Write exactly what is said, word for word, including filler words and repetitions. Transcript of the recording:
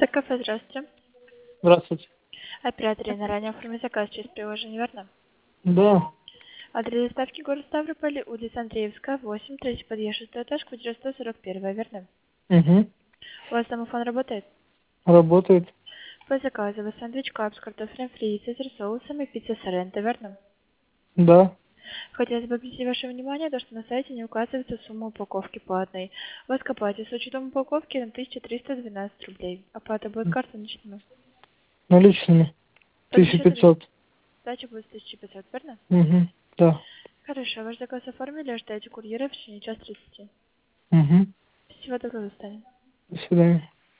Кафе, здравствуйте. Здравствуйте. Оператор на ранее оформить заказ через приложение, верно? Да. Адрес доставки город Ставрополь, улица Андреевская, восемь, третий подъезд, шестой этаж, квартира сто сорок один, верно? Угу. У вас домофон работает? Работает. По заказу вы сэндвич кап с картофелем фри, цезарь соусом и пицца соренто, верно? Да. Хотелось бы обратить ваше внимание, то, что на сайте не указывается сумма упаковки платной. Вы скопаете с учетом упаковки на тысяча триста двенадцать рублей. Оплата будет картой наличными. Наличными. Тысяча Подключение пятьсот. сдача будет тысяча пятьсот, верно? Угу. Да. Хорошо, ваш заказ оформили, ожидайте курьера в течение час тридцати. Угу. Всего доброго, до свидания. До свидания.